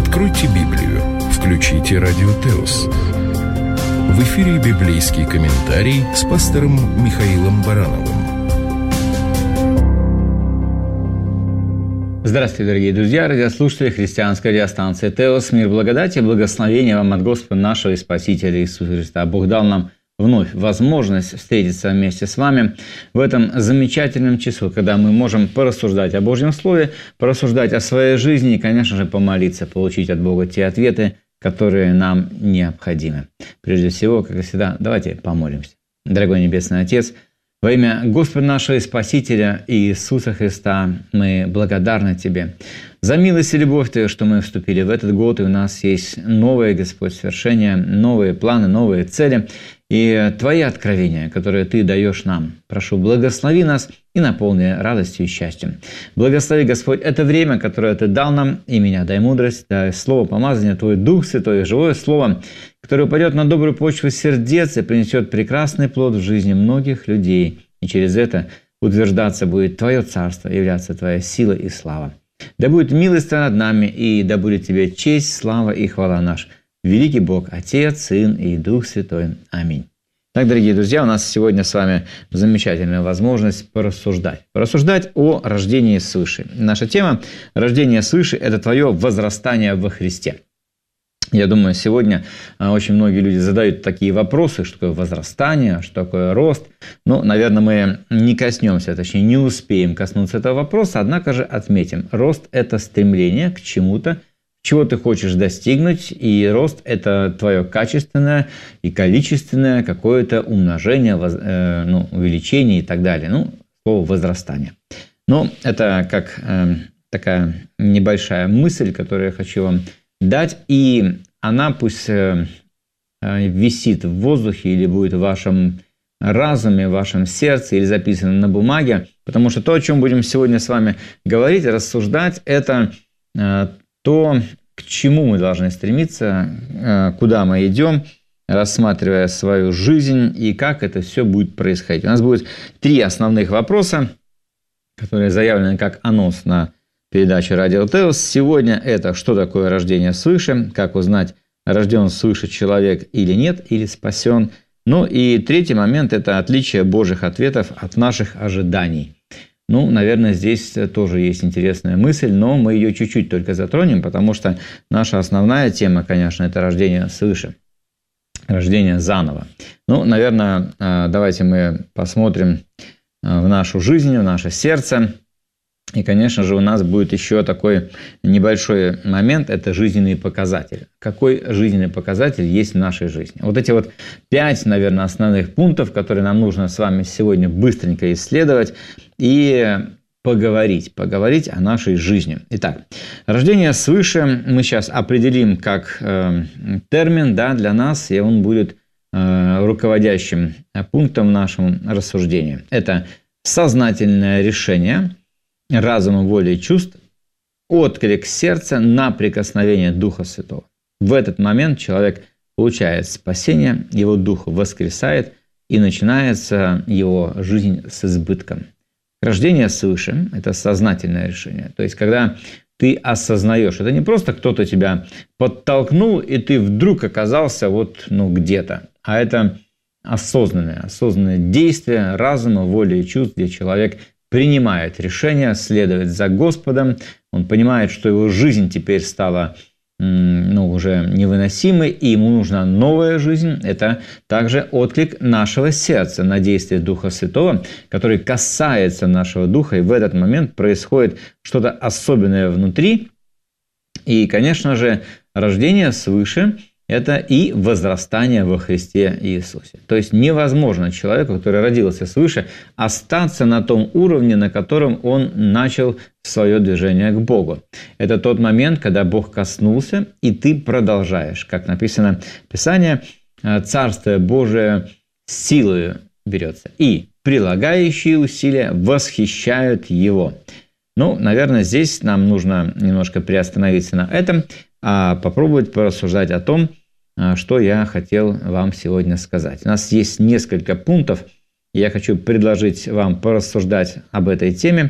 Откройте Библию, включите Радио Теос. В эфире библейский комментарий с пастором Михаилом Барановым. Здравствуйте, дорогие друзья, радиослушатели христианской радиостанции Теос. Мир, благодать и благословения вам от Господа нашего и Спасителя Иисуса Христа. Бог дал нам вновь возможность встретиться вместе с вами в этом замечательном часу, когда мы можем порассуждать о Божьем Слове, порассуждать о своей жизни и, конечно же, помолиться, получить от Бога те ответы, которые нам необходимы. Прежде всего, как и всегда, давайте помолимся. Дорогой Небесный Отец, во имя Господа нашего и Спасителя Иисуса Христа мы благодарны Тебе за милость и любовь Твою, что мы вступили в этот год, и у нас есть новые, Господь, свершения, новые планы, новые цели и Твои откровения, которые Ты даешь нам. Прошу, благослови нас и наполни радостью и счастьем. Благослови, Господь, это время, которое Ты дал нам, и меня дай мудрость, дай слово помазания, Твой Дух Святой, живое слово, которое упадет на добрую почву сердец и принесет прекрасный плод в жизни многих людей. И через это утверждаться будет Твое Царство, являться Твоя сила и слава. Да будет милость над нами, и да будет Тебе честь, слава и хвала наш. Великий Бог, Отец, Сын и Дух Святой. Аминь. Так, дорогие друзья, у нас сегодня с вами замечательная возможность порассуждать. Порассуждать о рождении свыше. Наша тема «Рождение свыше» – это твое возрастание во Христе. Я думаю, сегодня очень многие люди задают такие вопросы, что такое возрастание, что такое рост. Но, наверное, мы не коснемся, точнее, не успеем коснуться этого вопроса, однако же отметим. Рост – это стремление к чему-то, чего ты хочешь достигнуть, и рост – это твое качественное и количественное какое-то умножение, увеличение и так далее. Слово «возрастание». Но это как такая небольшая мысль, которую я хочу вам дать, и она пусть висит в воздухе или будет в вашем разуме, в вашем сердце или записана на бумаге, потому что то, о чем будем сегодня с вами говорить, рассуждать, это то, к чему мы должны стремиться, куда мы идем, рассматривая свою жизнь и как это все будет происходить. У нас будет 3 основных вопроса, которые заявлены как анонс на передаче «Радио Теос». Сегодня это что такое рождение свыше, как узнать, рожден свыше человек или нет, или спасен. И 3-й момент – это отличие Божьих ответов от наших ожиданий. Наверное, здесь тоже есть интересная мысль, но мы ее чуть-чуть только затронем, потому что наша основная тема, конечно, это рождение свыше, рождение заново. Наверное, давайте мы посмотрим в нашу жизнь, в наше сердце. И, конечно же, у нас будет еще такой небольшой момент – это жизненные показатели. Какой жизненный показатель есть в нашей жизни? Вот эти 5, наверное, основных пунктов, которые нам нужно с вами сегодня быстренько исследовать и поговорить о нашей жизни. Итак, рождение свыше мы сейчас определим как термин для нас, и он будет руководящим пунктом в нашем рассуждении. Это сознательное решение разумом, волей и чувств, отклик сердца на прикосновение Духа Святого. В этот момент человек получает спасение, его дух воскресает, и начинается его жизнь с избытком. Рождение свыше – это сознательное решение. То есть, когда ты осознаешь, это не просто кто-то тебя подтолкнул, и ты вдруг оказался где-то, а это осознанное действие разума, воли и чувств, где человек принимает решение следовать за Господом, он понимает, что его жизнь теперь стала уже невыносимой, и ему нужна новая жизнь. Это также отклик нашего сердца на действие Духа Святого, который касается нашего духа, и в этот момент происходит что-то особенное внутри. И, конечно же, рождение свыше – это и возрастание во Христе Иисусе. То есть невозможно человеку, который родился свыше, остаться на том уровне, на котором он начал свое движение к Богу. Это тот момент, когда Бог коснулся, и ты продолжаешь. Как написано в Писании, Царство Божие силою берется, и прилагающие усилия восхищают его. Наверное, здесь нам нужно немножко приостановиться на этом, а попробовать порассуждать о том, что я хотел вам сегодня сказать. У нас есть несколько пунктов, и я хочу предложить вам порассуждать об этой теме.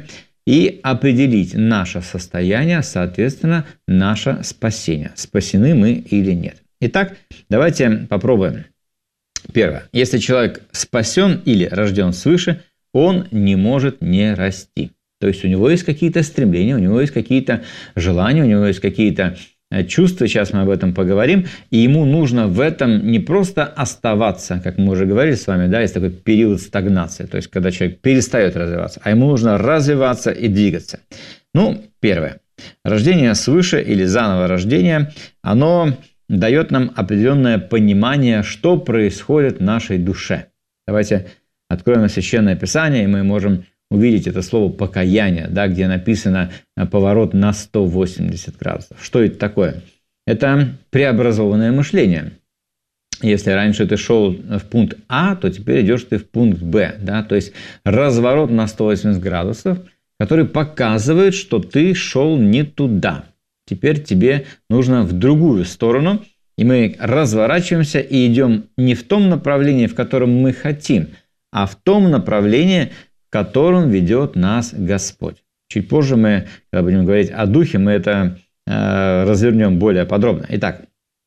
и определить наше состояние, соответственно, наше спасение. Спасены мы или нет. Итак, давайте попробуем. Первое. Если человек спасен или рожден свыше, он не может не расти. То есть у него есть какие-то стремления, у него есть какие-то желания, у него есть какие-то чувства, сейчас мы об этом поговорим, и ему нужно в этом не просто оставаться, как мы уже говорили с вами, да, есть такой период стагнации, то есть когда человек перестает развиваться, а ему нужно развиваться и двигаться. Первое. Рождение свыше или заново рождение, оно дает нам определенное понимание, что происходит в нашей душе. Давайте откроем Священное Писание, и мы можем увидеть это слово «покаяние», да, где написано «поворот на 180 градусов». Что это такое? Это преобразованное мышление. Если раньше ты шел в пункт А, то теперь идешь ты в пункт Б. Да? То есть разворот на 180 градусов, который показывает, что ты шел не туда. Теперь тебе нужно в другую сторону, и мы разворачиваемся и идем не в том направлении, в котором мы хотим, а в том направлении, в котором ведет нас Господь. Чуть позже мы, когда будем говорить о Духе, мы это развернем более подробно. Итак,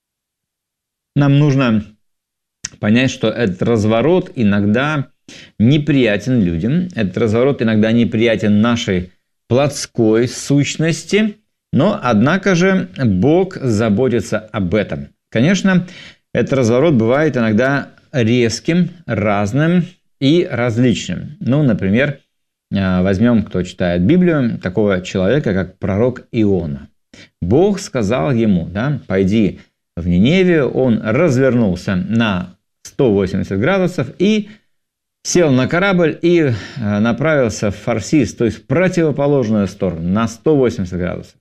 нам нужно понять, что этот разворот иногда неприятен людям, этот разворот иногда неприятен нашей плотской сущности, но, однако же, Бог заботится об этом. Конечно, этот разворот бывает иногда резким, разным и различным. Например, возьмем, кто читает Библию, такого человека, как пророк Иона. Бог сказал ему, да, пойди в Ниневию, он развернулся на 180 градусов и сел на корабль и направился в фарсис, то есть в противоположную сторону, на 180 градусов.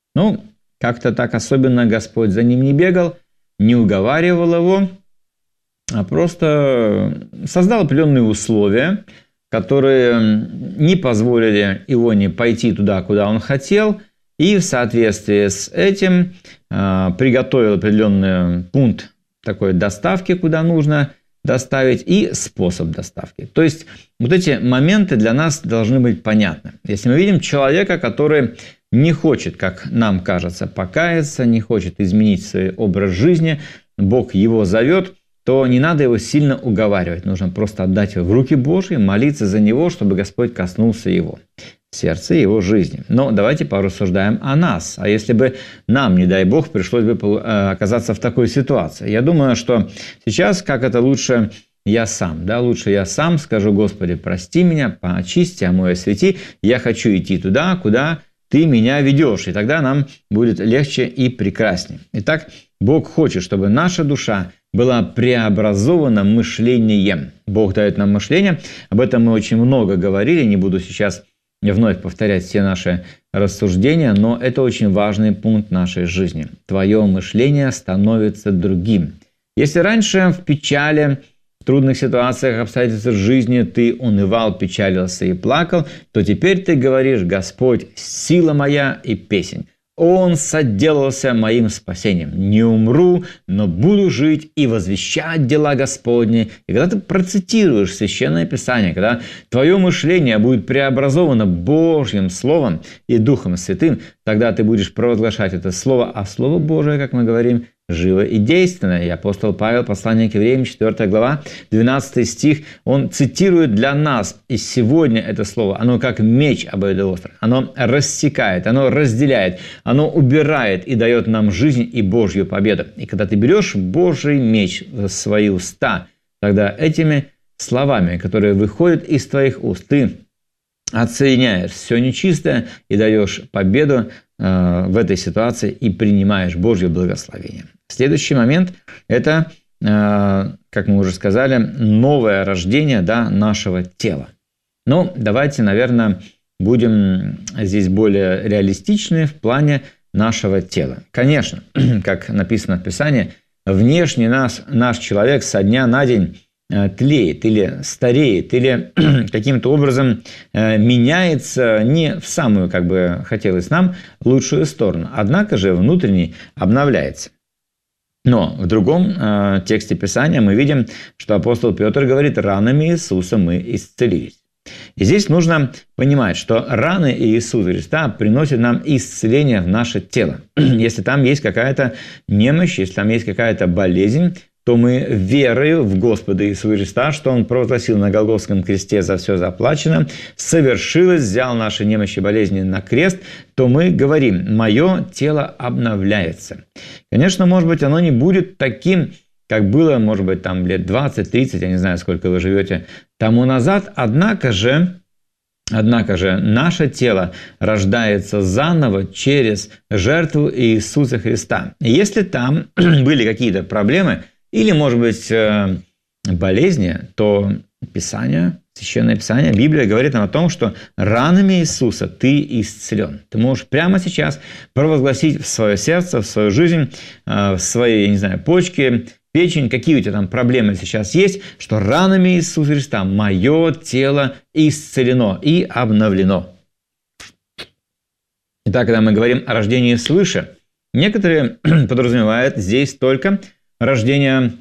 Как-то так особенно Господь за ним не бегал, не уговаривал его, а просто создал определенные условия, которые не позволили Ионе пойти туда, куда он хотел, и в соответствии с этим приготовил определенный пункт такой доставки, куда нужно доставить, и способ доставки. То есть вот эти моменты для нас должны быть понятны. Если мы видим человека, который не хочет, как нам кажется, покаяться, не хочет изменить свой образ жизни, Бог его зовет, то не надо его сильно уговаривать. Нужно просто отдать его в руки Божьи, молиться за него, чтобы Господь коснулся его сердца и его жизни. Но давайте порассуждаем о нас. А если бы нам, не дай Бог, пришлось бы оказаться в такой ситуации? Я думаю, что сейчас, как это лучше я сам, да, лучше я сам скажу: Господи, прости меня, очисти, омой, освети, я хочу идти туда, куда Ты меня ведешь, и тогда нам будет легче и прекраснее. Итак, Бог хочет, чтобы наша душа была преобразована мышлением. Бог дает нам мышление, об этом мы очень много говорили, не буду сейчас вновь повторять все наши рассуждения, но это очень важный пункт нашей жизни. Твое мышление становится другим. Если раньше в печали, в трудных ситуациях, обстоятельствах жизни ты унывал, печалился и плакал, то теперь ты говоришь: Господь, сила моя и песнь. Он соделался моим спасением. Не умру, но буду жить и возвещать дела Господни. И когда ты процитируешь Священное Писание, когда твое мышление будет преобразовано Божьим Словом и Духом Святым, тогда ты будешь провозглашать это Слово, а Слово Божие, как мы говорим, живо и действенно. И апостол Павел, послание к Евреям, 4 глава, 12 стих, он цитирует для нас. И сегодня это слово, оно как меч обоюдоострый. Оно рассекает, оно разделяет, оно убирает и дает нам жизнь и Божью победу. И когда ты берешь Божий меч в свои уста, тогда этими словами, которые выходят из твоих уст, ты отсоединяешь все нечистое и даешь победу в этой ситуации и принимаешь Божье благословение. Следующий момент – это, как мы уже сказали, новое рождение, да, нашего тела. Но давайте, наверное, будем здесь более реалистичны в плане нашего тела. Конечно, как написано в Писании, внешне наш человек со дня на день тлеет или стареет, или каким-то образом меняется не в самую, как бы хотелось нам, лучшую сторону. Однако же внутренний обновляется. Но в другом тексте Писания мы видим, что апостол Петр говорит: ранами Иисуса мы исцелились. И здесь нужно понимать, что раны Иисуса Христа приносят нам исцеление в наше тело. Если там есть какая-то немощь, если там есть какая-то болезнь, то мы верою в Господа Иисуса Христа, что Он провозгласил на Голгофском кресте за все заплачено, совершилось, взял наши немощи и болезни на крест, то мы говорим: «Мое тело обновляется». Конечно, может быть, оно не будет таким, как было, может быть, там лет 20-30, я не знаю, сколько вы живете тому назад, однако же наше тело рождается заново через жертву Иисуса Христа. И если там были какие-то проблемы, или, может быть, болезни, то Писание, Священное Писание, Библия говорит нам о том, что ранами Иисуса ты исцелен. Ты можешь прямо сейчас провозгласить в свое сердце, в свою жизнь, в свои, я не знаю, почки, печень, какие у тебя там проблемы сейчас есть, что ранами Иисуса Христа мое тело исцелено и обновлено. Итак, когда мы говорим о рождении свыше, некоторые подразумевают здесь только рождение,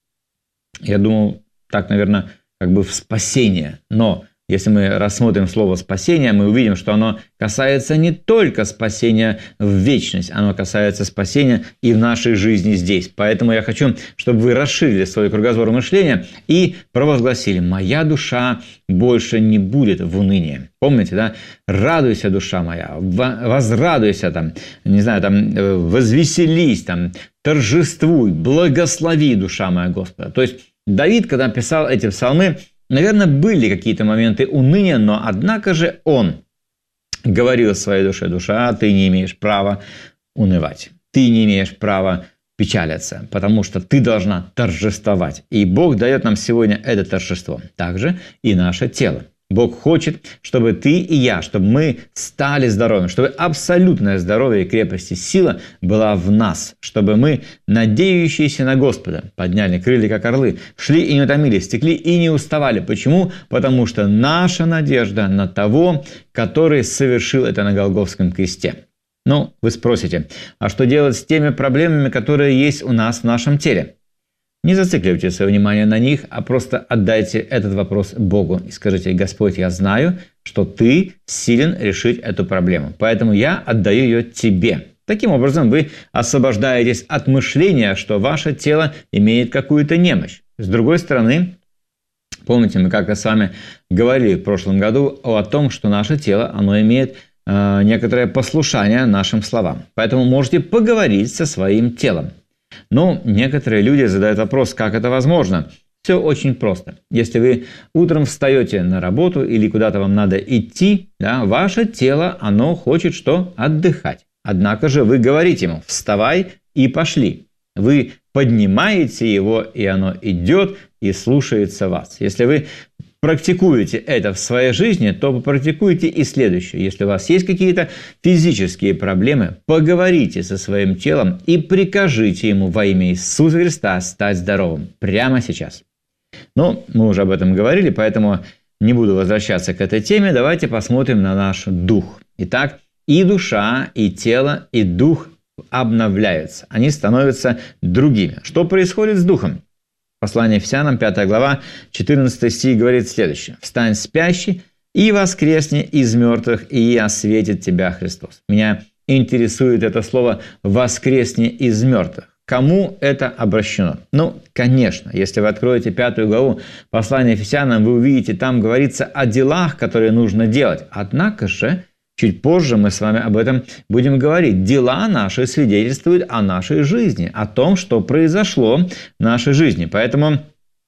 я думал, так, наверное, как бы в спасение. Но если мы рассмотрим слово «спасение», мы увидим, что оно касается не только спасения в вечность, оно касается спасения и в нашей жизни здесь. Поэтому я хочу, чтобы вы расширили свой кругозор мышления и провозгласили: «Моя душа больше не будет в унынии». Помните, да? «Радуйся, душа моя, возрадуйся, там, не знаю, там, возвеселись, там, торжествуй, благослови, душа моя Господа». То есть Давид, когда писал эти псалмы, наверное, были какие-то моменты уныния, но однако же он говорил своей душе: «Душа, ты не имеешь права унывать, ты не имеешь права печалиться, потому что ты должна торжествовать». И Бог дает нам сегодня это торжество, также и наше тело. Бог хочет, чтобы ты и я, чтобы мы стали здоровыми, чтобы абсолютное здоровье и крепость и сила была в нас, чтобы мы, надеющиеся на Господа, подняли крылья, как орлы, шли и не утомились, текли и не уставали. Почему? Потому что наша надежда на того, который совершил это на Голгофском кресте. Ну, вы спросите, а что делать с теми проблемами, которые есть у нас в нашем теле? Не зацикливайте свое внимание на них, а просто отдайте этот вопрос Богу и скажите: «Господь, я знаю, что Ты силен решить эту проблему, поэтому я отдаю ее Тебе». Таким образом, вы освобождаетесь от мышления, что ваше тело имеет какую-то немощь. С другой стороны, помните, мы как-то с вами говорили в прошлом году о том, что наше тело, оно имеет некоторое послушание нашим словам. Поэтому можете поговорить со своим телом. Но некоторые люди задают вопрос, как это возможно. Все очень просто. Если вы утром встаете на работу или куда-то вам надо идти, да, ваше тело, оно хочет что? Отдыхать. Однако же вы говорите ему: «Вставай и пошли». Вы поднимаете его, и оно идет и слушается вас. Если вы практикуете это в своей жизни, то попрактикуйте и следующее. Если у вас есть какие-то физические проблемы, поговорите со своим телом и прикажите ему во имя Иисуса Христа стать здоровым прямо сейчас. Ну, мы уже об этом говорили, поэтому не буду возвращаться к этой теме. Давайте посмотрим на наш дух. Итак, и душа, и тело, и дух обновляются. Они становятся другими. Что происходит с духом? Послание Ефесянам, 5 глава, 14 стих говорит следующее: «Встань, спящий, и воскресни из мертвых, и осветит тебя Христос». Меня интересует это слово «воскресни из мертвых». Кому это обращено? Ну, конечно, если вы откроете 5 главу послания Ефесянам, вы увидите, там говорится о делах, которые нужно делать. Однако же, чуть позже мы с вами об этом будем говорить. Дела наши свидетельствуют о нашей жизни, о том, что произошло в нашей жизни. Поэтому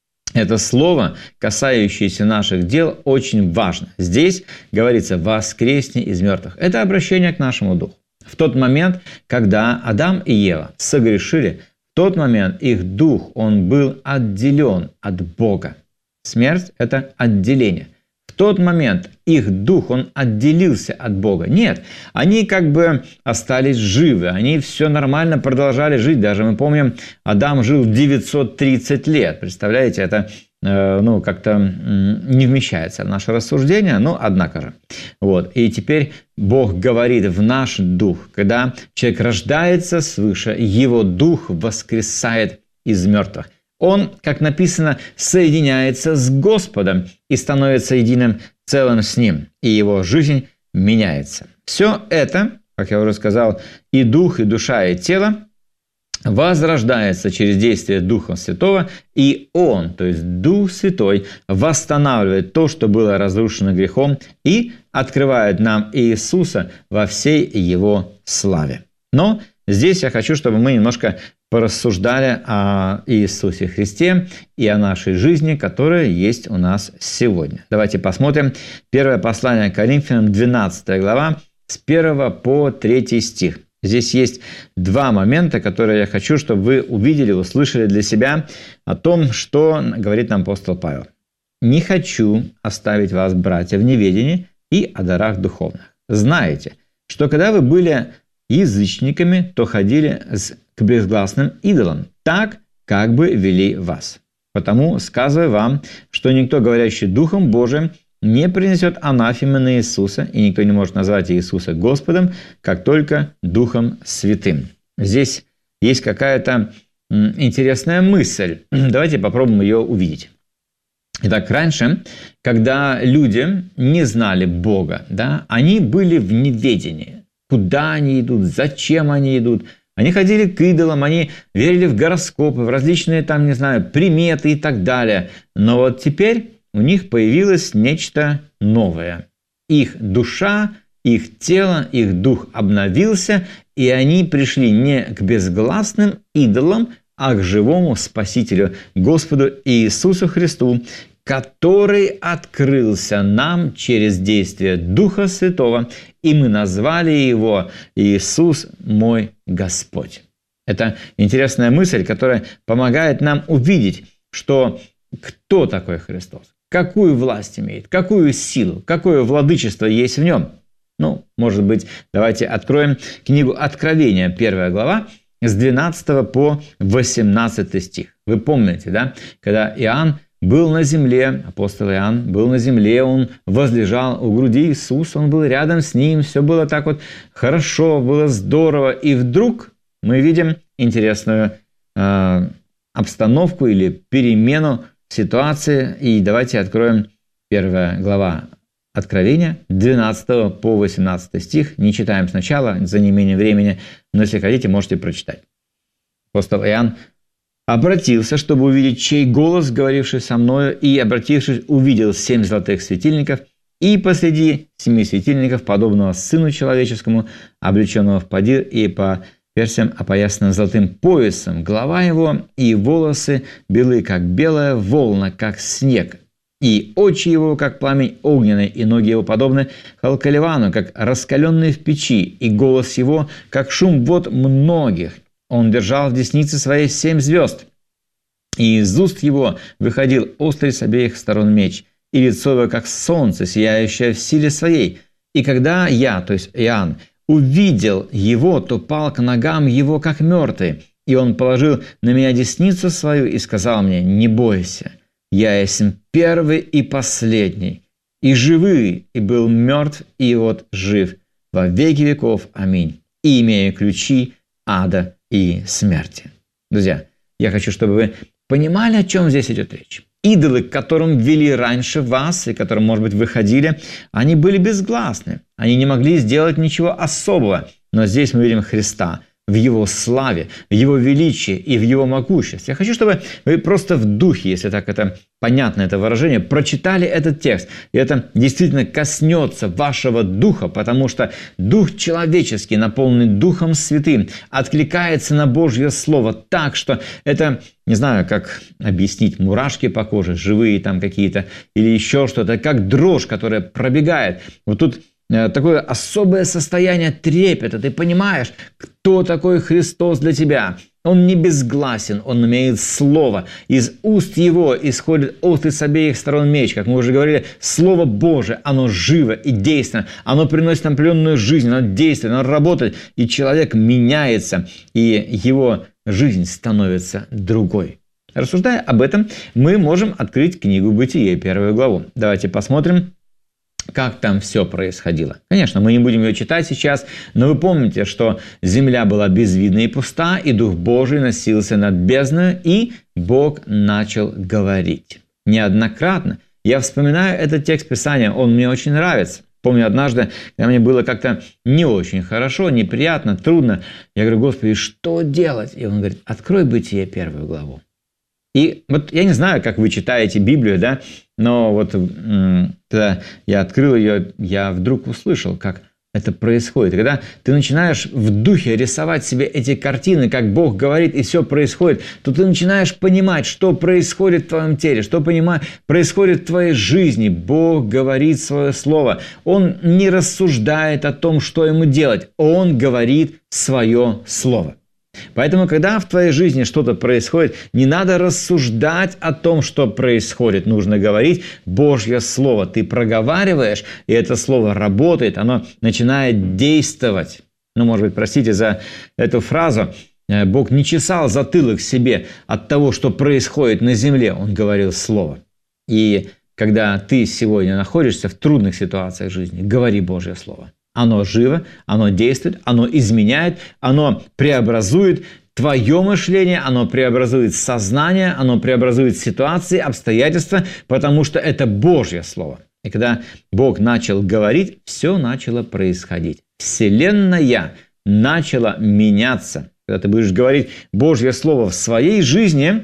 это слово, касающееся наших дел, очень важно. Здесь говорится «воскресни из мертвых». Это обращение к нашему духу. В тот момент, когда Адам и Ева согрешили, в тот момент их дух, он был отделен от Бога. Смерть – это отделение. В тот момент их дух, он отделился от Бога. Нет, они как бы остались живы, они все нормально продолжали жить. Даже мы помним, Адам жил 930 лет. Представляете, это как-то не вмещается в наше рассуждение, но однако же. Вот. И теперь Бог говорит в наш дух, когда человек рождается свыше, его дух воскресает из мертвых. Он, как написано, соединяется с Господом и становится единым целым с Ним, и его жизнь меняется. Все это, как я уже сказал, и дух, и душа, и тело возрождается через действие Духа Святого, и Он, то есть Дух Святой, восстанавливает то, что было разрушено грехом, и открывает нам Иисуса во всей Его славе. Но здесь я хочу, чтобы мы немножко порассуждали о Иисусе Христе и о нашей жизни, которая есть у нас сегодня. Давайте посмотрим первое послание Коринфянам, 12 глава, с 1 по 3 стих. Здесь есть два момента, которые я хочу, чтобы вы увидели, услышали для себя о том, что говорит нам апостол Павел. «Не хочу оставить вас, братья, в неведении и о дарах духовных. Знаете, что когда вы были язычниками, то ходили к безгласным идолам, так, как бы вели вас. Потому сказываю вам, что никто, говорящий Духом Божиим, не принесет анафемы на Иисуса, и никто не может назвать Иисуса Господом, как только Духом Святым». Здесь есть какая-то интересная мысль. Давайте попробуем ее увидеть. Итак, раньше, когда люди не знали Бога, они были в неведении. Куда они идут, зачем они идут. Они ходили к идолам, они верили в гороскопы, в различные приметы и так далее. Но вот теперь у них появилось нечто новое. Их душа, их тело, их дух обновился, и они пришли не к безгласным идолам, а к живому Спасителю, Господу Иисусу Христу, который открылся нам через действие Духа Святого, и мы назвали Его «Иисус мой Господь». Это интересная мысль, которая помогает нам увидеть, что кто такой Христос, какую власть имеет, какую силу, какое владычество есть в Нем. Может быть, давайте откроем книгу Откровения, 1 глава, с 12 по 18 стих. Вы помните, когда Иоанн был на земле, апостол Иоанн был на земле, он возлежал у груди Иисуса, он был рядом с ним, все было так вот хорошо, было здорово. И вдруг мы видим интересную обстановку или перемену ситуации. И давайте откроем 1 глава Откровения, 12 по 18 стих. Не читаем сначала, за неимением времени, но если хотите, можете прочитать. Апостол Иоанн обратился, чтобы увидеть, чей голос, говоривший со мною, и, обратившись, увидел 7 золотых светильников, и посреди 7 светильников, подобного Сыну Человеческому, облеченного в подир и по персям опоясанным золотым поясом, голова его и волосы белы, как белая волна, как снег, и очи его, как пламень огненный, и ноги его подобны халкаливану, как раскаленные в печи, и голос его, как шум вод многих. Он держал в деснице своей 7 звезд, и из уст его выходил острый с обеих сторон меч, и лицо его, как солнце, сияющее в силе своей. И когда я, то есть Иоанн, увидел его, то пал к ногам его, как мертвый. И он положил на меня десницу свою и сказал мне: «Не бойся, я есть первый и последний, и живый, и был мертв, и вот жив во веки веков. Аминь. И имею ключи ада и смерти». Друзья, я хочу, чтобы вы понимали, о чем здесь идет речь. Идолы, к которым вели раньше вас, и к которым, может быть, вы ходили, они были безгласны. Они не могли сделать ничего особого. Но здесь мы видим Христа в Его славе, в Его величии и в Его могуществе. Я хочу, чтобы вы просто в духе, если так это понятно, это выражение, прочитали этот текст. И это действительно коснется вашего духа, потому что дух человеческий, наполненный Духом Святым, откликается на Божье Слово так, что это, не знаю, как объяснить, мурашки по коже, живые там какие-то, или еще что-то, как дрожь, которая пробегает. Вот тут такое особое состояние трепета. Ты понимаешь, кто такой Христос для тебя. Он не безгласен, он имеет слово. Из уст его исходит острый с обеих сторон меч. Как мы уже говорили, Слово Божие, оно живо и действенно. Оно приносит определенную жизнь, оно действует, оно работает. И человек меняется, и его жизнь становится другой. Рассуждая об этом, мы можем открыть книгу Бытие, 1 главу. Давайте посмотрим, как там все происходило. Конечно, мы не будем ее читать сейчас, но вы помните, что земля была безвидна и пуста, и Дух Божий носился над бездною, и Бог начал говорить. Неоднократно Я вспоминаю этот текст Писания, он мне очень нравится. Помню, однажды, когда мне было как-то не очень хорошо, неприятно, трудно, я говорю: Господи, что делать? И Он говорит: открой Бытие 1 главу. И вот я не знаю, как вы читаете Библию, да, но вот когда я открыл ее, я вдруг услышал, как это происходит. И когда ты начинаешь в духе рисовать себе эти картины, как Бог говорит, и все происходит, то ты начинаешь понимать, что происходит в твоем теле, что происходит в твоей жизни. Бог говорит свое слово. Он не рассуждает о том, что ему делать. Он говорит свое слово. Поэтому, когда в твоей жизни что-то происходит, не надо рассуждать о том, что происходит. Нужно говорить Божье Слово. Ты проговариваешь, и это Слово работает, оно начинает действовать. Может быть, простите за эту фразу. Бог не чесал затылок себе от того, что происходит на земле. Он говорил Слово. И когда ты сегодня находишься в трудных ситуациях жизни, говори Божье Слово. Оно живо, оно действует, оно изменяет, оно преобразует твое мышление, оно преобразует сознание, оно преобразует ситуации, обстоятельства, потому что это Божье Слово. И когда Бог начал говорить, все начало происходить. Вселенная начала меняться. Когда ты будешь говорить Божье Слово в своей жизни,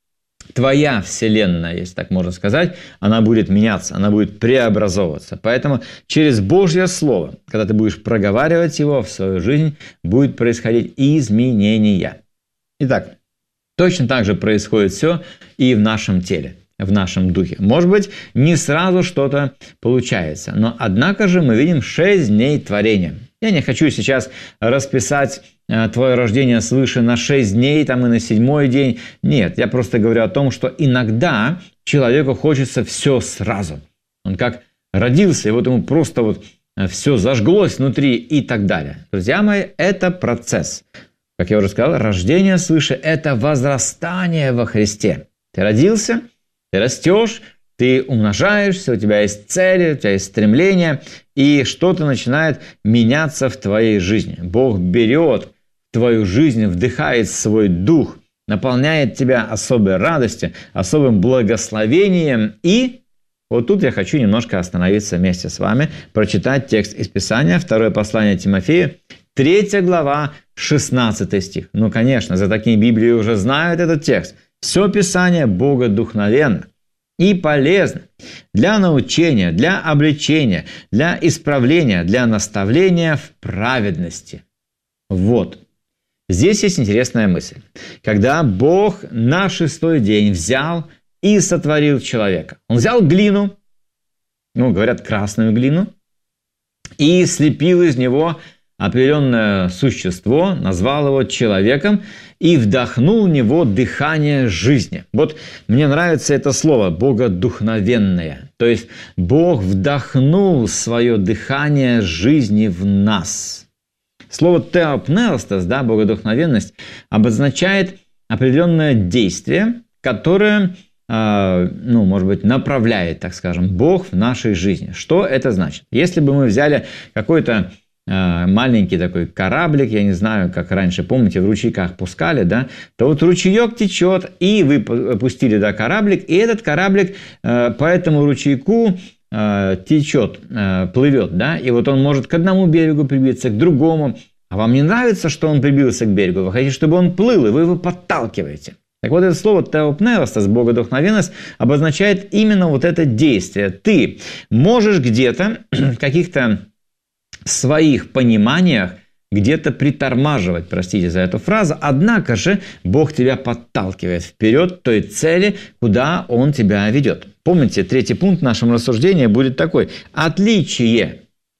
твоя вселенная, если так можно сказать, она будет меняться, она будет преобразовываться. Поэтому через Божье Слово, когда ты будешь проговаривать его в свою жизнь, будет происходить изменения. Итак, точно так же происходит все и в нашем теле, в нашем духе. Может быть, не сразу что-то получается, но однако же мы видим 6 дней творения. Я не хочу сейчас расписать твое рождение свыше на 6 дней там, и на 7-й день. Нет, я просто говорю о том, что иногда человеку хочется все сразу. Он как родился, и вот ему просто все зажглось внутри и так далее. Друзья мои, это процесс. Как я уже сказал, рождение свыше – это возрастание во Христе. Ты родился, ты растешь, ты умножаешься, у тебя есть цели, у тебя есть стремления, и что-то начинает меняться в твоей жизни. Бог берет твою жизнь, вдыхает свой дух, наполняет тебя особой радостью, особым благословением. И вот тут я хочу немножко остановиться вместе с вами, прочитать текст из Писания, 2 послание Тимофею, 3 глава, 16 стих. Конечно, за такие Библии уже знают этот текст. Все Писание богодухновенно и полезно для научения, для обличения, для исправления, для наставления в праведности. Вот. Здесь есть интересная мысль. Когда Бог на 6-й день взял и сотворил человека. Он взял глину, говорят, красную глину, и слепил из него определенное существо, назвал его человеком и вдохнул в него дыхание жизни. Вот мне нравится это слово «богодухновенное». То есть Бог вдохнул свое дыхание жизни в нас. Слово «теопнеостас», богодухновенность, обозначает определенное действие, которое, может быть, направляет, так скажем, Бог в нашей жизни. Что это значит? Если бы мы взяли какой-то маленький такой кораблик, я не знаю, как раньше, помните, в ручейках пускали, то вот ручеек течет, и вы пустили кораблик, и этот кораблик по этому ручейку течет, плывет, и вот он может к одному берегу прибиться, к другому. А вам не нравится, что он прибился к берегу? Вы хотите, чтобы он плыл, и вы его подталкиваете. Так вот, это слово «теопнеостас», богодухновенность, обозначает именно вот это действие. Ты можешь где-то в каких-то своих пониманиях где-то притормаживать, простите за эту фразу, однако же Бог тебя подталкивает вперед к той цели, куда Он тебя ведет. Помните, 3-й пункт в нашем рассуждении будет такой: отличие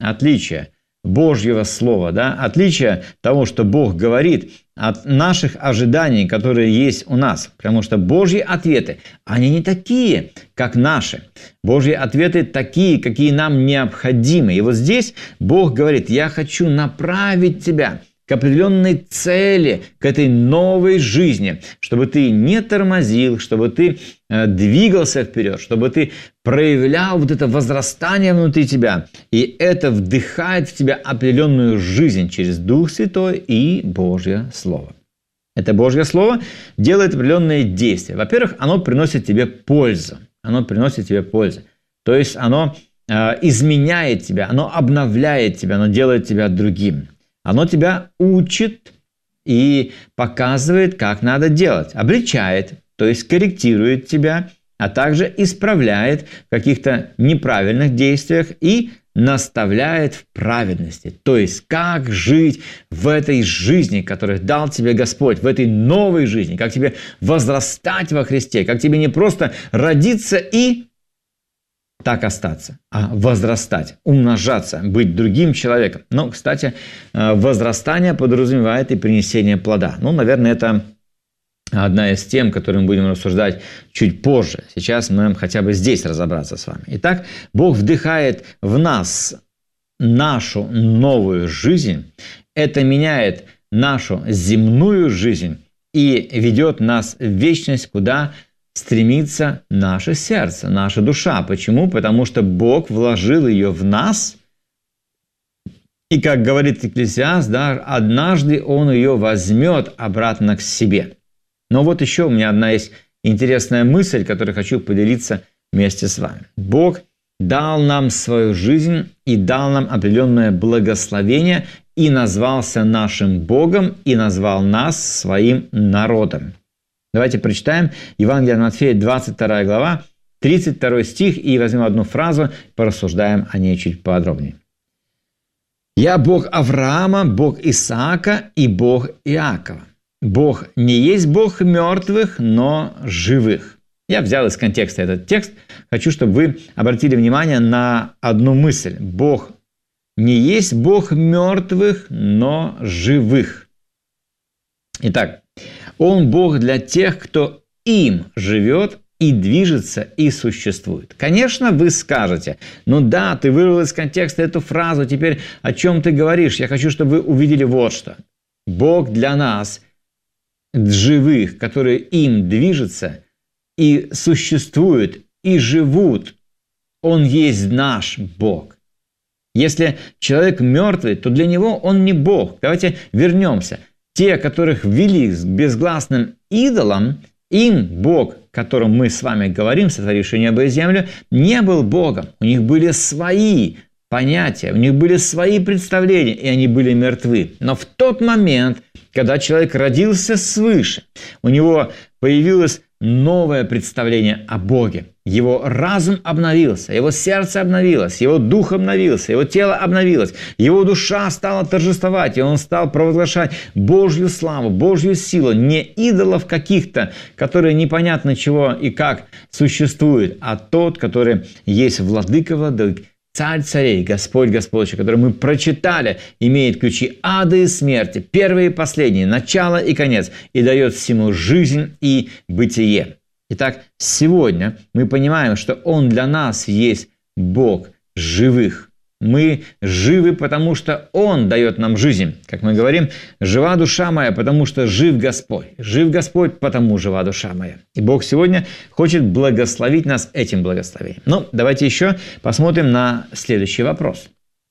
Божьего Слова, отличие того, что Бог говорит, от наших ожиданий, которые есть у нас. Потому что Божьи ответы, они не такие, как наши. Божьи ответы такие, какие нам необходимы. И вот здесь Бог говорит: я хочу направить тебя к определенной цели, к этой новой жизни, чтобы ты не тормозил, чтобы ты двигался вперед, чтобы ты проявлял вот это возрастание внутри тебя. И это вдыхает в тебя определенную жизнь через Дух Святой и Божье Слово. Это Божье Слово делает определенные действия. Во-первых, оно приносит тебе пользу. Оно приносит тебе пользу. То есть оно изменяет тебя, оно обновляет тебя, оно делает тебя другим. Оно тебя учит и показывает, как надо делать, обличает, то есть корректирует тебя, а также исправляет в каких-то неправильных действиях и наставляет в праведности. То есть, как жить в этой жизни, которую дал тебе Господь, в этой новой жизни, как тебе возрастать во Христе, как тебе не просто родиться и так остаться, а возрастать, умножаться, быть другим человеком. Но, кстати, возрастание подразумевает и принесение плода. Наверное, это одна из тем, которые мы будем рассуждать чуть позже. Сейчас мы хотя бы здесь разобраться с вами. Итак, Бог вдыхает в нас нашу новую жизнь. Это меняет нашу земную жизнь и ведет нас в вечность, куда стремится наше сердце, наша душа. Почему? Потому что Бог вложил ее в нас, и, как говорит Экклесиаст, однажды Он ее возьмет обратно к себе. Но вот еще у меня одна есть интересная мысль, которой хочу поделиться вместе с вами. Бог дал нам свою жизнь и дал нам определенное благословение, и назвался нашим Богом, и назвал нас своим народом. Давайте прочитаем Евангелие от Матфея, 22 глава, 32 стих, и возьмем одну фразу, порассуждаем о ней чуть подробнее. «Я Бог Авраама, Бог Исаака и Бог Иакова. Бог не есть Бог мертвых, но живых». Я взял из контекста этот текст. Хочу, чтобы вы обратили внимание на одну мысль. Бог не есть Бог мертвых, но живых. Итак, Он Бог для тех, кто им живет и движется, и существует. Конечно, вы скажете, ты вырвал из контекста эту фразу, теперь о чем ты говоришь? Я хочу, чтобы вы увидели вот что. Бог для нас, живых, которые им движутся, и существуют, и живут. Он есть наш Бог. Если человек мертвый, то для него он не Бог. Давайте вернемся. Те, которых ввели к безгласным идолам, им Бог, о котором мы с вами говорим, сотворивший небо и землю, не был Богом. У них были свои понятия, у них были свои представления, и они были мертвы. Но в тот момент, когда человек родился свыше, у него появилось новое представление о Боге. Его разум обновился, его сердце обновилось, его дух обновился, его тело обновилось, его душа стала торжествовать, и он стал провозглашать Божью славу, Божью силу, не идолов каких-то, которые непонятно чего и как существуют, а тот, который есть владыка владык, Царь царей, Господь Господь, который мы прочитали, имеет ключи ада и смерти, первые и последние, начало и конец, и дает всему жизнь и бытие. Итак, сегодня мы понимаем, что Он для нас есть Бог живых. Мы живы, потому что Он дает нам жизнь. Как мы говорим, жива душа моя, потому что жив Господь. Жив Господь, потому жива душа моя. И Бог сегодня хочет благословить нас этим благословением. Давайте еще посмотрим на следующий вопрос.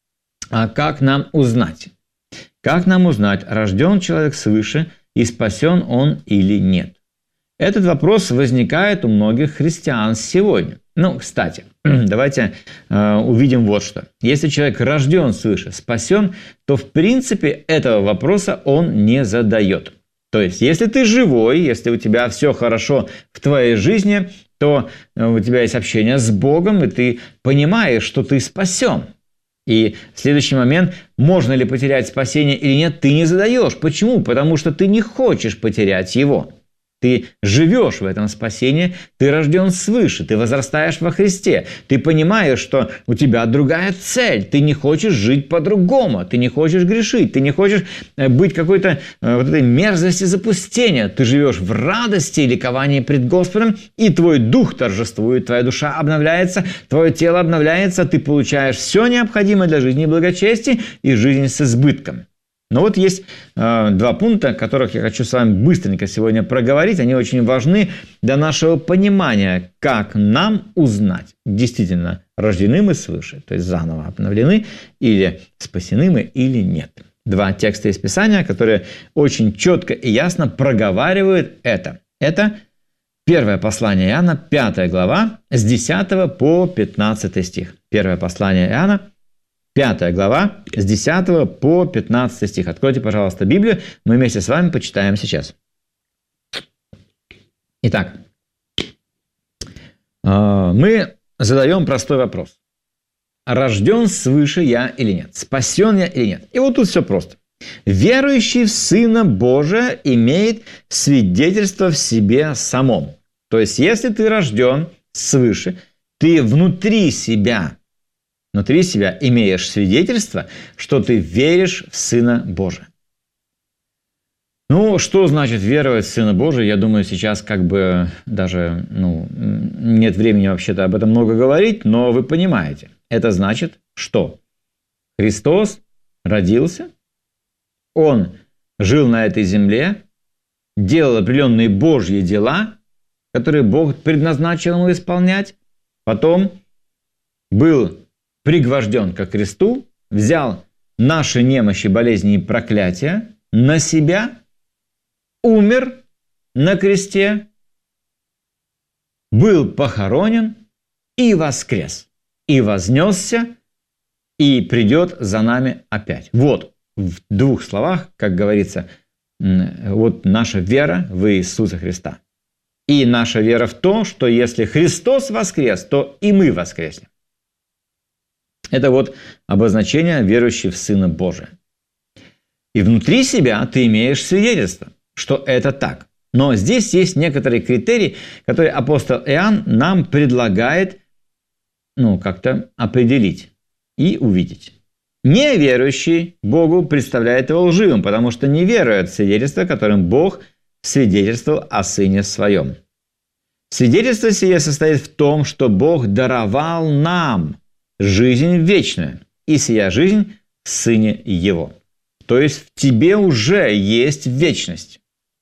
А как нам узнать? Как нам узнать, рожден человек свыше и спасен он или нет? Этот вопрос возникает у многих христиан сегодня. Кстати, давайте увидим вот что. Если человек рожден свыше, спасен, то в принципе этого вопроса он не задает. То есть, если ты живой, если у тебя все хорошо в твоей жизни, то у тебя есть общение с Богом, и ты понимаешь, что ты спасен. И в следующий момент, можно ли потерять спасение или нет, ты не задаешь. Почему? Потому что ты не хочешь потерять его. Ты живешь в этом спасении, ты рожден свыше, ты возрастаешь во Христе. Ты понимаешь, что у тебя другая цель. Ты не хочешь жить по-другому, ты не хочешь грешить, ты не хочешь быть какой-то вот этой мерзости запустения. Ты живешь в радости и ликовании пред Господом, и твой дух торжествует, твоя душа обновляется, твое тело обновляется, ты получаешь все необходимое для жизни и благочестия и жизнь с избытком. Но вот есть два пункта, которых я хочу с вами быстренько сегодня проговорить. Они очень важны для нашего понимания, как нам узнать, действительно рождены мы свыше, то есть заново обновлены, или спасены мы, или нет. Два текста из Писания, которые очень четко и ясно проговаривают это. Это Первое послание Иоанна, 5 глава, с 10 по 15 стих. Первое послание Иоанна, 5 глава, с 10 по 15 стих. Откройте, пожалуйста, Библию, мы вместе с вами почитаем сейчас. Итак, мы задаем простой вопрос. Рожден свыше я или нет? Спасен я или нет? И вот тут все просто. Верующий в Сына Божия имеет свидетельство в себе самом. То есть, если ты рожден свыше, ты внутри себя имеешь свидетельство, что ты веришь в Сына Божия. Ну, что значит веровать в Сына Божия? Я думаю, сейчас даже нет времени вообще-то об этом много говорить, но вы понимаете. Это значит, что Христос родился, Он жил на этой земле, делал определенные Божьи дела, которые Бог предназначил ему исполнять, потом был пригвожден ко кресту, взял наши немощи, болезни и проклятия на себя, умер на кресте, был похоронен и воскрес, и вознесся, и придет за нами опять. Вот, в двух словах, как говорится, вот наша вера в Иисуса Христа. И наша вера в то, что если Христос воскрес, то и мы воскреснем. Это вот обозначение верующий в Сына Божия. И внутри себя ты имеешь свидетельство, что это так. Но здесь есть некоторые критерии, которые апостол Иоанн нам предлагает как-то определить и увидеть. Неверующий Богу представляет его лживым, потому что не верует в свидетельство, которым Бог свидетельствовал о Сыне Своем. Свидетельство сие состоит в том, что Бог даровал нам жизнь вечную, и сия жизнь в Сыне Его. То есть в тебе уже есть вечность.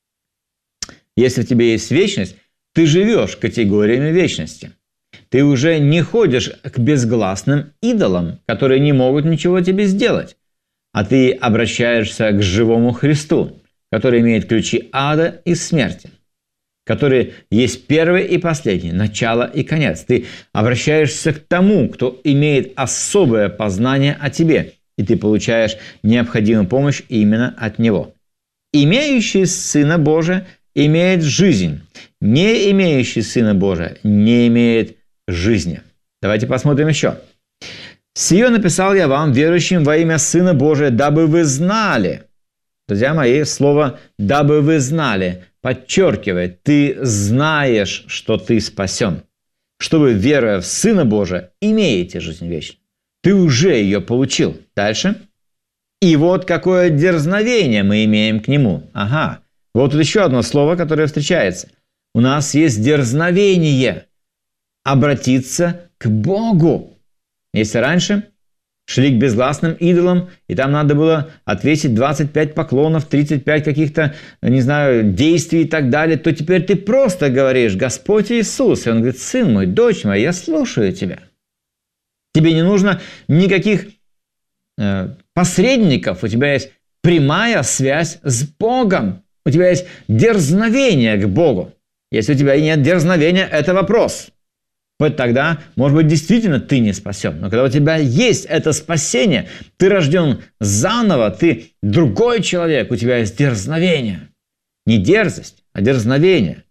Если в тебе есть вечность, ты живешь категориями вечности. Ты уже не ходишь к безгласным идолам, которые не могут ничего тебе сделать, а ты обращаешься к живому Христу, который имеет ключи ада и смерти, который есть первый и последний, начало и конец. Ты обращаешься к тому, кто имеет особое познание о тебе, и ты получаешь необходимую помощь именно от него. Имеющий Сына Божия имеет жизнь, не имеющий Сына Божия не имеет жизни. Давайте посмотрим еще. «Сие написал я вам, верующим во имя Сына Божия, дабы вы знали». Друзья мои, слово «дабы вы знали» подчеркивает, ты знаешь, что ты спасен. Что вы, веруя в Сына Божия, имеете жизнь вечную. Ты уже ее получил. Дальше. «И вот какое дерзновение мы имеем к Нему». Ага. Вот тут еще одно слово, которое встречается. У нас есть дерзновение обратиться к Богу. Если раньше шли к безгласным идолам, и там надо было отвесить 25 поклонов, 35 каких-то, действий и так далее, то теперь ты просто говоришь: «Господь Иисус». И Он говорит: «Сын мой, дочь моя, я слушаю тебя». Тебе не нужно никаких посредников, у тебя есть прямая связь с Богом. У тебя есть дерзновение к Богу. Если у тебя нет дерзновения, это вопрос. Вот тогда, может быть, действительно ты не спасен. Но когда у тебя есть это спасение, ты рожден заново, ты другой человек, у тебя есть дерзновение. Не дерзость, а дерзновение.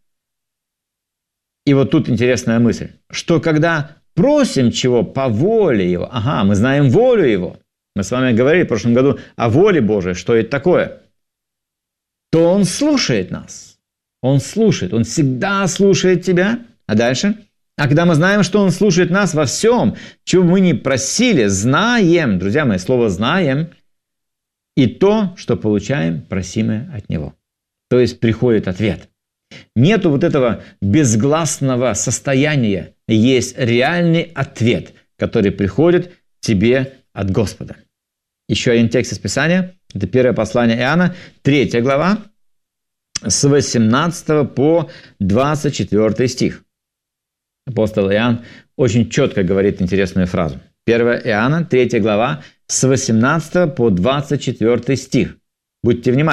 И вот тут интересная мысль, что когда просим чего по воле Его, мы знаем волю Его, мы с вами говорили в прошлом году о воле Божией, что это такое, то Он слушает нас. Он слушает, Он всегда слушает тебя. А дальше? А когда мы знаем, что Он слушает нас во всем, чего мы не просили, знаем, друзья мои, слово «знаем», и то, что получаем, просимое от Него. То есть приходит ответ. Нету вот этого безгласного состояния. Есть реальный ответ, который приходит тебе от Господа. Еще один текст из Писания. Это первое послание Иоанна, 3 глава, с 18 по 24 стих. Апостол Иоанн очень четко говорит интересную фразу. 1 Иоанна, 3 глава, с 18 по 24 стих. Будьте внимательны.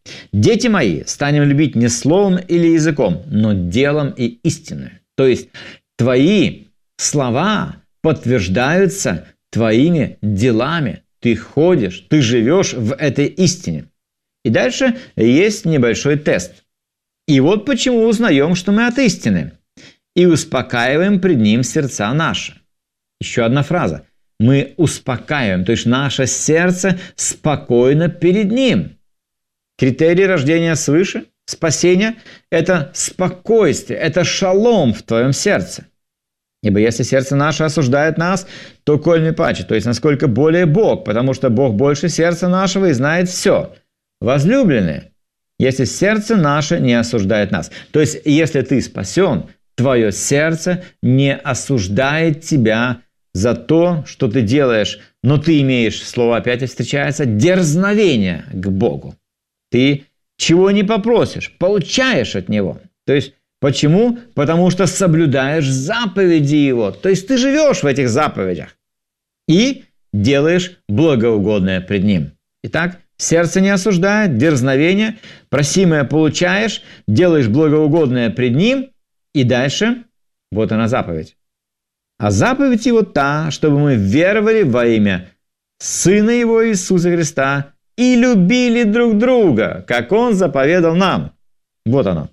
Дети мои, станем любить не словом или языком, но делом и истиной. То есть твои слова подтверждаются твоими делами. Ты ходишь, ты живешь в этой истине. И дальше есть небольшой тест. И вот почему узнаем, что мы от истины. И успокаиваем пред Ним сердца наши. Еще одна фраза. Мы успокаиваем, то есть наше сердце спокойно перед Ним. Критерий рождения свыше, спасения – это спокойствие, это шалом в твоем сердце. Ибо если сердце наше осуждает нас, то коль ми паче, то есть насколько более Бог, потому что Бог больше сердца нашего и знает все. Возлюбленные, если сердце наше не осуждает нас. То есть если ты спасен, твое сердце не осуждает тебя за то, что ты делаешь, но ты имеешь, слово опять встречается, дерзновение к Богу. Ты чего не попросишь, получаешь от Него. То есть почему? Потому что соблюдаешь заповеди Его. То есть ты живешь в этих заповедях и делаешь благоугодное пред Ним. Итак, сердце не осуждает, дерзновение, просимое получаешь, делаешь благоугодное пред Ним, и дальше вот она заповедь. А заповедь Его та, чтобы мы веровали во имя Сына Его Иисуса Христа и любили друг друга, как Он заповедал нам. Вот оно.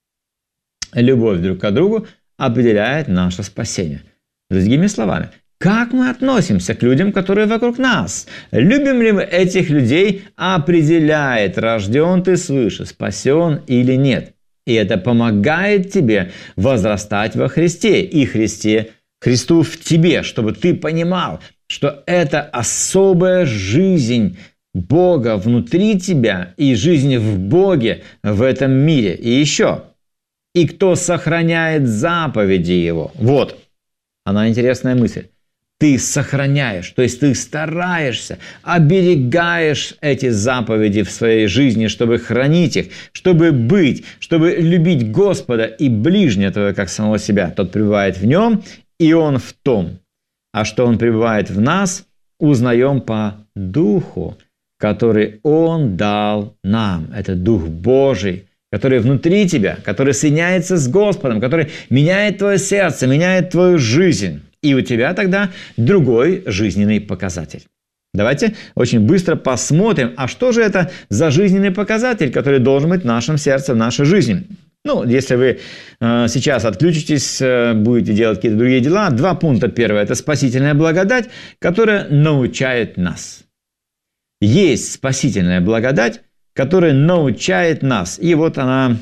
Любовь друг к другу определяет наше спасение. Другими словами, как мы относимся к людям, которые вокруг нас? Любим ли мы этих людей, определяет, рожден ты свыше, спасен или нет. И это помогает тебе возрастать во Христе и Христу в тебе, чтобы ты понимал, что это особая жизнь Бога внутри тебя и жизнь в Боге в этом мире. И еще, и кто сохраняет заповеди Его. Вот, она интересная мысль. Ты сохраняешь, то есть ты стараешься, оберегаешь эти заповеди в своей жизни, чтобы хранить их, чтобы быть, чтобы любить Господа и ближнего твоего, как самого себя. Тот пребывает в нем, и он в том. А что он пребывает в нас, узнаем по Духу, который Он дал нам. Это Дух Божий, который внутри тебя, который соединяется с Господом, который меняет твое сердце, меняет твою жизнь. И у тебя тогда другой жизненный показатель. Давайте очень быстро посмотрим, а что же это за жизненный показатель, который должен быть в нашем сердце, в нашей жизни. Ну, если вы сейчас отключитесь, будете делать какие-то другие дела, 2 пункта. Первое – это спасительная благодать, которая научает нас. Есть спасительная благодать, которая научает нас. И вот она,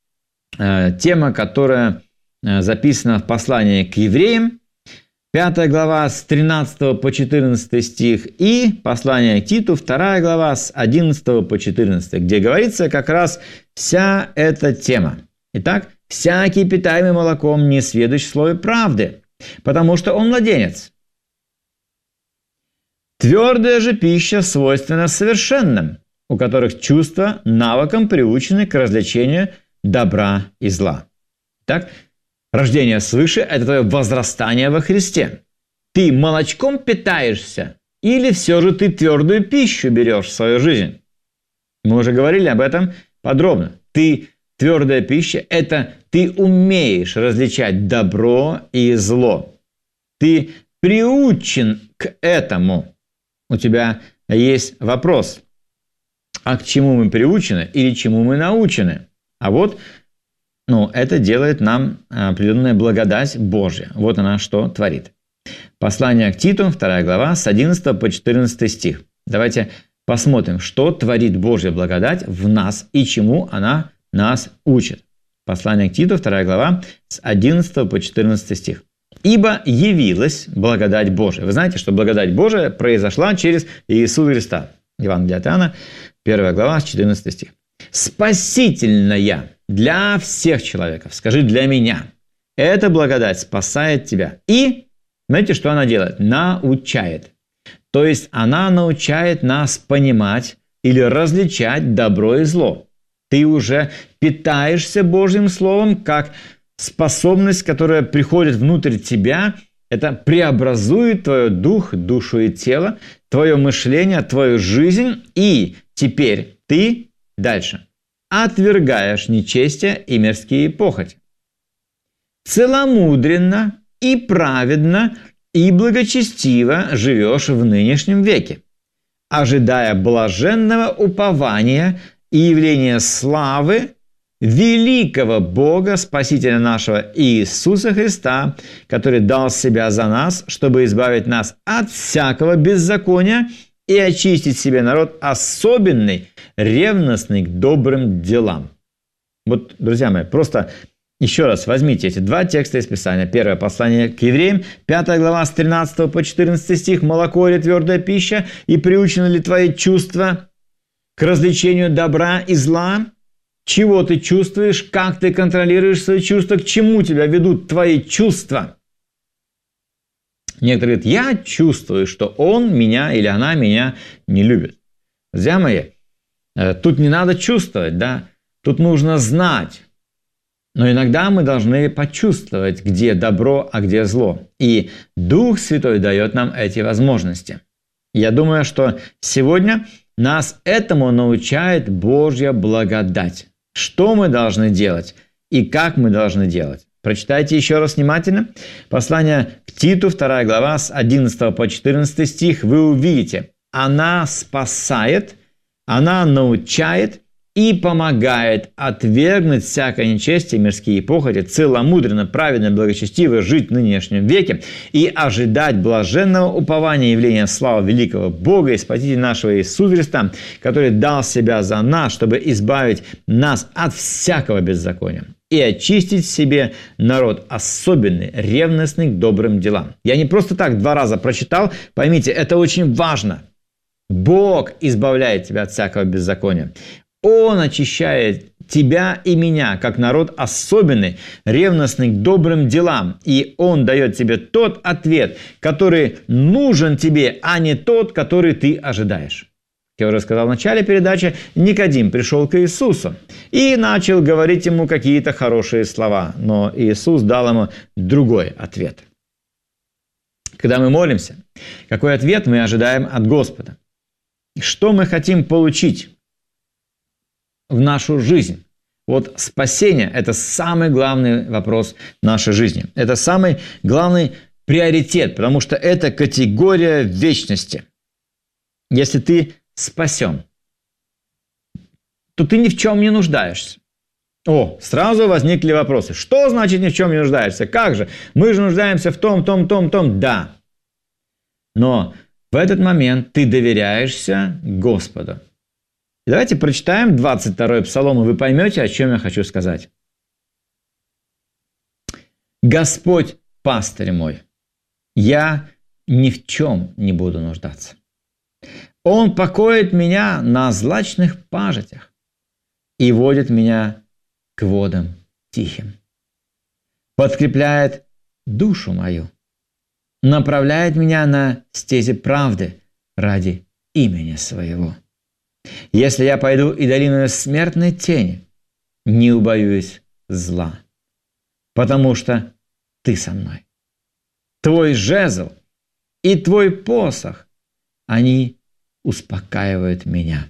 тема, которая записана в послании к евреям, 5 глава с 13 по 14 стих, и послание к Титу, 2 глава с 11 по 14, где говорится как раз вся эта тема. Итак, «Всякий, питаемый молоком, не сведущ в слове правды, потому что он младенец. Твердая же пища свойственна совершенным, у которых чувства навыком приучены к развлечению добра и зла». Итак, рождение свыше – это твое возрастание во Христе. Ты молочком питаешься или все же ты твердую пищу берешь в свою жизнь? Мы уже говорили об этом подробно. Твердая пища – это ты умеешь различать добро и зло. Ты приучен к этому. У тебя есть вопрос, а к чему мы приучены или чему мы научены? А вот это делает нам определенная благодать Божья. Вот она что творит. Послание к Титу, 2 глава, с 11 по 14 стих. Давайте посмотрим, что творит Божья благодать в нас и чему она нас учит. Послание к Титу, 2 глава, с 11 по 14 стих. «Ибо явилась благодать Божия». Вы знаете, что благодать Божия произошла через Иисуса Христа. Евангелие от Иоанна, 1 глава, с 14 стих. «Спасительная для всех человеков». Скажи «для меня». Эта благодать спасает тебя. И, знаете, что она делает? Научает. То есть она научает нас понимать или различать добро и зло. Ты уже питаешься Божьим Словом, как способность, которая приходит внутрь тебя. Это преобразует твой дух, душу и тело, твое мышление, твою жизнь. И теперь ты Дальше. Отвергаешь нечестие и мирские похоти. Целомудренно и праведно и благочестиво живешь в нынешнем веке, ожидая блаженного упования и явления славы великого Бога, Спасителя нашего Иисуса Христа, который дал себя за нас, чтобы избавить нас от всякого беззакония и очистить себе народ особенный, ревностный к добрым делам. Вот, друзья мои, просто еще раз возьмите эти два текста из Писания. Первое послание к евреям, 5 глава, с 13 по 14 стих. «Молоко или твердая пища, и приучены ли твои чувства к развлечению добра и зла? Чего ты чувствуешь? Как ты контролируешь свои чувства? К чему тебя ведут твои чувства?» Некоторые говорят: я чувствую, что он меня или она меня не любит. Друзья мои, тут не надо чувствовать, да? Тут нужно знать. Но иногда мы должны почувствовать, где добро, а где зло. И Дух Святой дает нам эти возможности. Я думаю, что сегодня нас этому научает Божья благодать. Что мы должны делать и как мы должны делать. Прочитайте еще раз внимательно. Послание к Титу, 2 глава, с 11 по 14 стих. Вы увидите, она спасает, она научает и помогает отвергнуть всякое нечестие, мирские похоти, целомудренно, праведно, благочестиво жить в нынешнем веке и ожидать блаженного упования и явления славы великого Бога и Спасителя нашего Иисуса Христа, который дал себя за нас, чтобы избавить нас от всякого беззакония и очистить себе народ особенный, ревностный к добрым делам. Я не просто так 2 раза прочитал, поймите, это очень важно. Бог избавляет тебя от всякого беззакония. Он очищает тебя и меня, как народ особенный, ревностный к добрым делам. И Он дает тебе тот ответ, который нужен тебе, а не тот, который ты ожидаешь. Я уже сказал в начале передачи, Никодим пришел к Иисусу и начал говорить ему какие-то хорошие слова. Но Иисус дал ему другой ответ. Когда мы молимся, какой ответ мы ожидаем от Господа? Что мы хотим получить в нашу жизнь? Вот спасение – это самый главный вопрос в нашей жизни. Это самый главный приоритет, потому что это категория вечности. Если ты спасен, то ты ни в чем не нуждаешься. Сразу возникли вопросы. Что значит ни в чем не нуждаешься? Как же? Мы же нуждаемся в том. Да. Но в этот момент ты доверяешься Господу. Давайте прочитаем 22-й псалом, и вы поймете, о чем я хочу сказать. «Господь пастырь мой, я ни в чем не буду нуждаться. Он покоит меня на злачных пажитях и водит меня к водам тихим. Подкрепляет душу мою, направляет меня на стези правды ради имени своего. Если я пойду и долиною смертной тени, не убоюсь зла, потому что ты со мной. Твой жезл и твой посох, они успокаивают меня.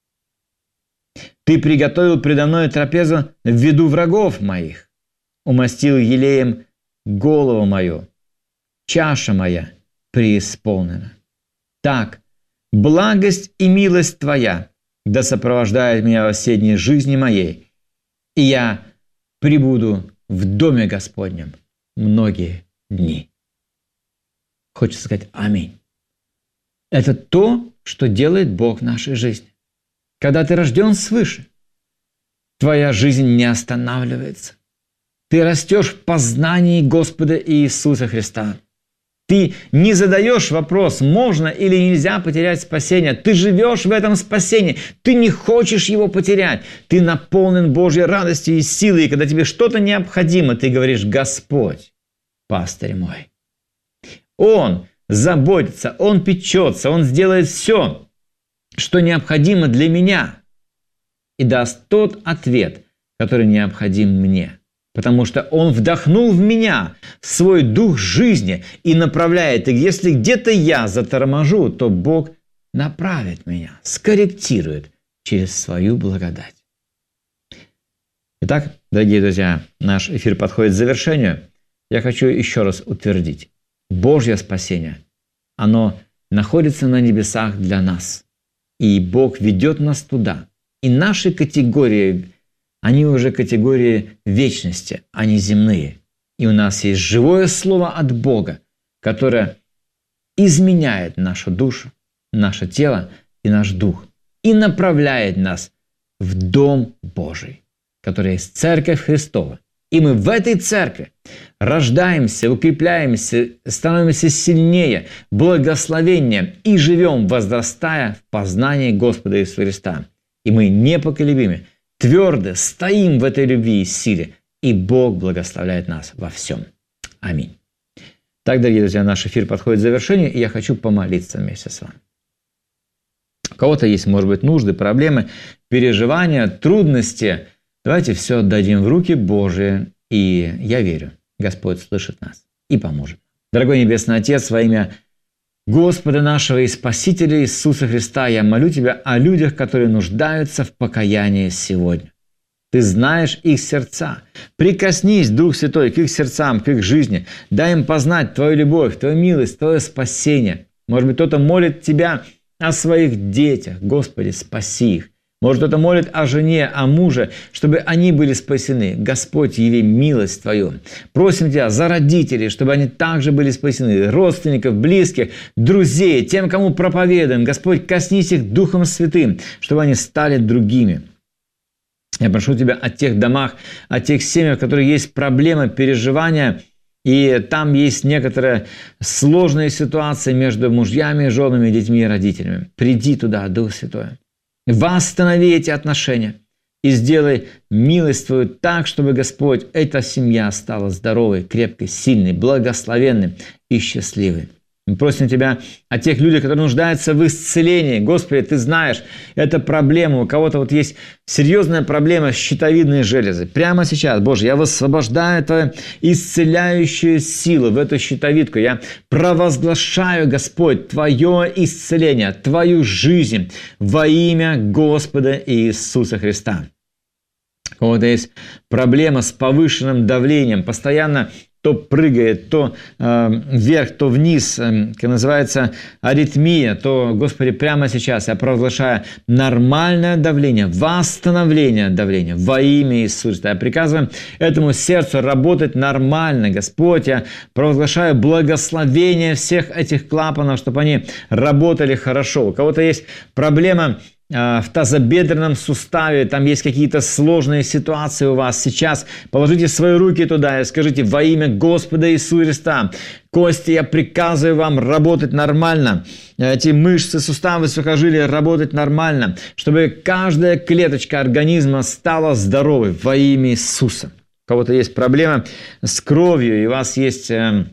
Ты приготовил предо мной трапезу в виду врагов моих, умастил елеем голову мою, чаша моя преисполнена. Так, благость и милость Твоя да сопровождает меня во все дни жизни моей, и я пребуду в доме Господнем многие дни». Хочется сказать аминь. Это то, что делает Бог в нашей жизни. Когда ты рожден свыше, твоя жизнь не останавливается. Ты растешь в познании Господа Иисуса Христа. Ты не задаешь вопрос, можно или нельзя потерять спасение. Ты живешь в этом спасении. Ты не хочешь его потерять. Ты наполнен Божьей радостью и силой. И когда тебе что-то необходимо, ты говоришь: «Господь, пастырь мой». Он заботится, Он печется, Он сделает все, что необходимо для меня, и даст тот ответ, который необходим мне. Потому что Он вдохнул в меня свой дух жизни и направляет. И если где-то я заторможу, то Бог направит меня, скорректирует через свою благодать. Итак, дорогие друзья, наш эфир подходит к завершению. Я хочу еще раз утвердить. Божье спасение, оно находится на небесах для нас. И Бог ведет нас туда. И наши категории, они уже категории вечности, они земные. И у нас есть живое слово от Бога, которое изменяет нашу душу, наше тело и наш дух. И направляет нас в Дом Божий, который есть Церковь Христова. И мы в этой церкви рождаемся, укрепляемся, становимся сильнее, благословеннее и живем, возрастая в познании Господа Иисуса Христа. И мы непоколебимы, твердо стоим в этой любви и силе, и Бог благословляет нас во всем. Аминь. Так, дорогие друзья, наш эфир подходит к завершению, и я хочу помолиться вместе с вами. У кого-то есть, может быть, нужды, проблемы, переживания, трудности. Давайте все отдадим в руки Божии, и я верю, Господь слышит нас и поможет. Дорогой Небесный Отец, во имя Господа нашего и Спасителя Иисуса Христа, я молю Тебя о людях, которые нуждаются в покаянии сегодня. Ты знаешь их сердца. Прикоснись, Дух Святой, к их сердцам, к их жизни. Дай им познать Твою любовь, Твою милость, Твое спасение. Может быть, кто-то молит Тебя о своих детях. Господи, спаси их. Может, кто-то молит о жене, о муже, чтобы они были спасены. Господь, яви милость Твою. Просим Тебя за родителей, чтобы они также были спасены. Родственников, близких, друзей, тем, кому проповедуем. Господь, коснись их Духом Святым, чтобы они стали другими. Я прошу Тебя о тех домах, о тех семьях, в которых есть проблемы, переживания, и там есть некоторые сложные ситуации между мужьями, женами, детьми и родителями. Приди туда, Дух Святой. Восстанови эти отношения и сделай милость Твою так, чтобы, Господь, эта семья стала здоровой, крепкой, сильной, благословенной и счастливой. Мы просим Тебя о тех людях, которые нуждаются в исцелении. Господи, Ты знаешь, это проблема. У кого-то вот есть серьезная проблема с щитовидной железой. Прямо сейчас, Боже, я высвобождаю Твою исцеляющую силу в эту щитовидку. Я провозглашаю, Господь, Твое исцеление, Твою жизнь во имя Господа Иисуса Христа. У кого-то есть проблема с повышенным давлением, постоянно то прыгает, то вверх, то вниз, как называется, аритмия, то, Господи, прямо сейчас я провозглашаю нормальное давление, восстановление давления во имя Иисуса. Я приказываю этому сердцу работать нормально, Господь. Я провозглашаю благословение всех этих клапанов, чтобы они работали хорошо. У кого-то есть проблема в тазобедренном суставе, там есть какие-то сложные ситуации у вас. Сейчас положите свои руки туда и скажите: во имя Господа Иисуса Христа, кости, я приказываю вам работать нормально. Эти мышцы, суставы, сухожилия работать нормально, чтобы каждая клеточка организма стала здоровой во имя Иисуса. У кого-то есть проблема с кровью, и у вас есть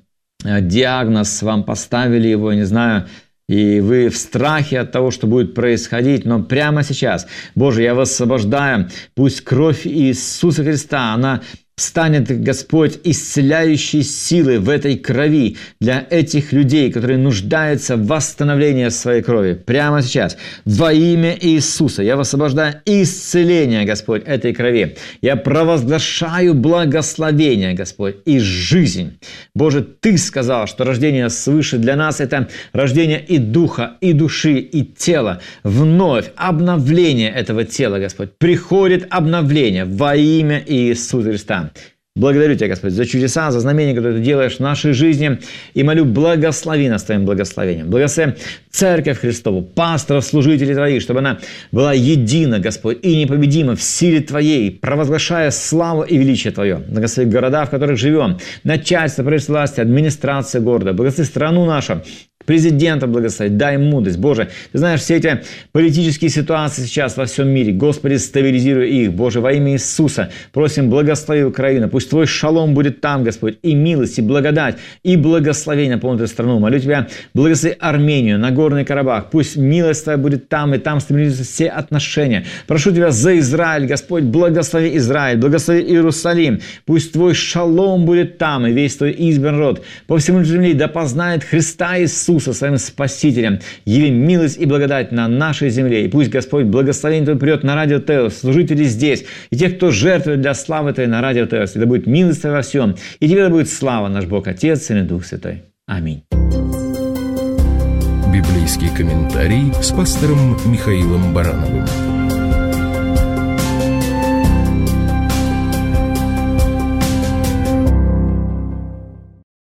диагноз, вам поставили его, не знаю, и вы в страхе от того, что будет происходить, но прямо сейчас, Боже, я вас освобождаю, пусть кровь Иисуса Христа, она станет, Господь, исцеляющей силой в этой крови для этих людей, которые нуждаются в восстановлении своей крови. Прямо сейчас, во имя Иисуса, я высвобождаю исцеление, Господь, этой крови. Я провозглашаю благословение, Господь, и жизнь. Боже, Ты сказал, что рождение свыше для нас – это рождение и духа, и души, и тела. Вновь обновление этого тела, Господь. Приходит обновление во имя Иисуса Христа. Благодарю Тебя, Господь, за чудеса, за знамения, которые Ты делаешь в нашей жизни. И молю, благослови нас Твоим благословением. Благослови Церковь Христову, пасторов, служителей Твоих, чтобы она была едина, Господь, и непобедима в силе Твоей, провозглашая славу и величие Твое. Благослови города, в которых живем, начальство, правительство власти, администрация города. Благослови страну нашу, президента благослови, дай мудрость. Боже, Ты знаешь все эти политические ситуации сейчас во всем мире. Господи, стабилизируй их. Боже, во имя Иисуса просим, благослови Украину. Пусть Твой шалом будет там, Господь, и милость, и благодать, и благословение наполнит эту страну. Молю Тебя, благослови Армению, Нагорный Карабах. Пусть милость Твоя будет там, и там стабилизируются все отношения. Прошу Тебя за Израиль, Господь, благослови Израиль, благослови Иерусалим. Пусть Твой шалом будет там, и весь Твой избранный род по всему земле да познает Христа Иисуса Иисуса своим Спасителем. Яви милость и благодать на нашей земле. И пусть Господь благословение Твое придет на радио Теос, служители здесь, и тех, кто жертвует для славы Твоей на радио Теос. И да будет милость Твоя во всем. И Тебе да будет слава, наш Бог, Отец, Сын и Дух Святой. Аминь. Библейский комментарий с пастором Михаилом Барановым.